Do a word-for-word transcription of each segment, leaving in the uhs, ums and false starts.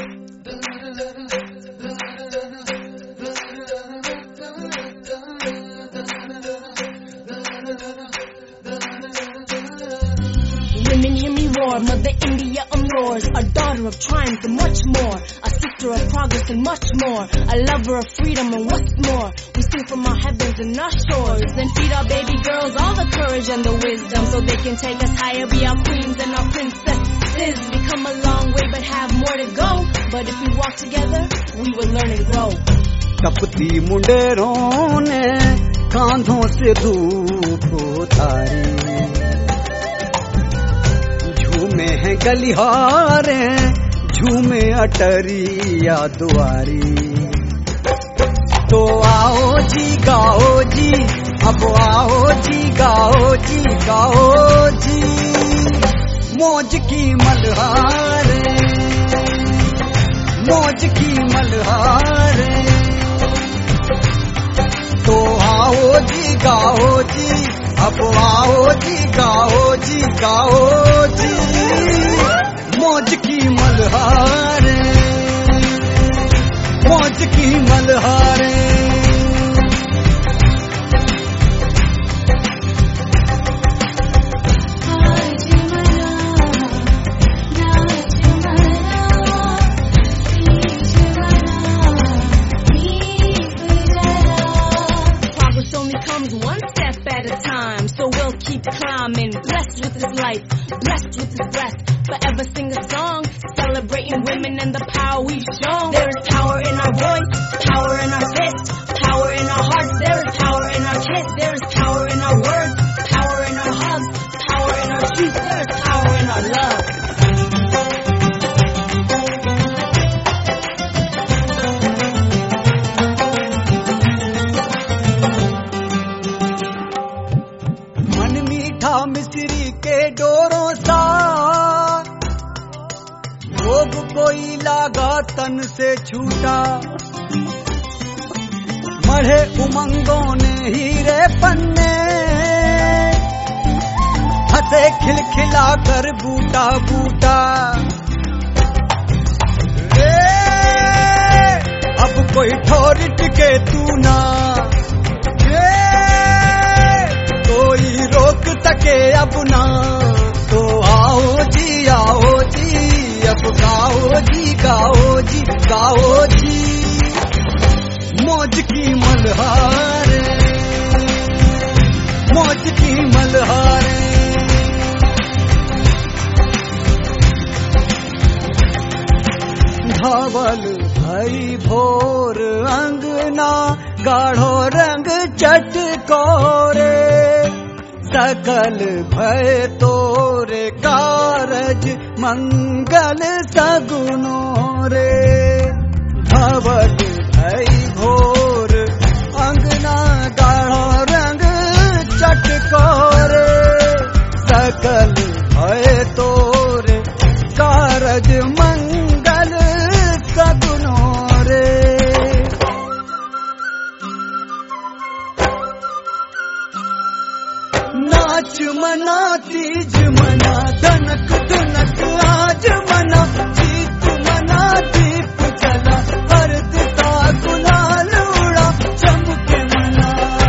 Women hear me roar, Mother India I'm yours, a daughter of triumph and much more, a sister of progress and much more, a lover of freedom and what's more. We sing from our heavens and our shores and feed our baby girls all the courage and the wisdom so they can take us higher, be our queens and our princesses. We come a long way but have more to go, but if we walk together we will learn and grow. तपती मुंडेरों ने कांधों से धूप उतारी, झूमे हैं गलिहारे, झूमे अटरिया दुआरी। तो आओ जी गाओ जी, अब आओ जी गाओ जी गाओ जी, मौज की मल्हारे, मौज की मल्हारे। तो आओ जी गाओ जी, अब आओ जी गाओ जी गाओ जी, मौज की मल्हारे, मौज की मल्हारे। Climbing, blessed with his life, blessed with his breath. Forever sing a song, celebrating women and the power we've shown. There is power in our voice, power in our fist, power in our hearts. There is power in our kiss, there is power in our words, power in our hugs, power in our truth. There is power in our love. मिस्री के डोरों सा रोग कोई लागा तन से छूटा, मढ़े उमंगों ने हीरे पन्ने, हंसे खिलखिला कर बूटा बूटा। अब कोई ठोर टिके तू ना, कोई रोक सके अब ना। तो आओ जी आओ जी, अब गाओ जी गाओ जी गाओ जी, मौज की मल्हारे, मौज की मल्हारे। धवल भई भोर अंगना, गाढ़ो रंग चटकोरे, सकल भय तोरे कारज मंगल सगुनों रे। धवल भई भोर अंगना, गाढ़ो रंग चटकोरे, सकल भय तोरे कारज मंगल सगुनों रे। नाच मना तीज मना, धनक धुनक आज मना, जीत मना दीप जला, हर दिशा गुलाल उड़ा, चमके मना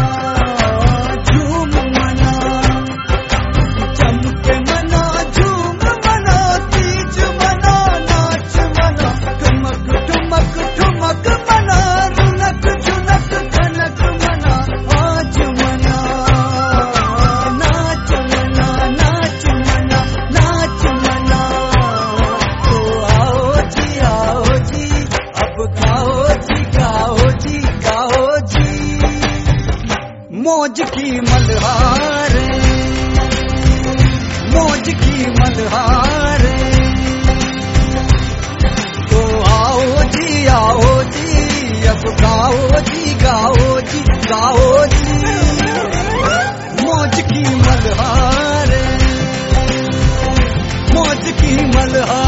झूम मना, चमके मना झूम मना, तीज मना नाच मना, ठुमक ठुमक ठुमक मना, रुनक झुनक धनक मना, आज मना मौज की मल्हारे, मौज की मल्हारे। तो आओ जी आओ जी, अब गाओ जी गाओ जी गाओ जी, मौज की मल्हारे, मौज की मल्हारे।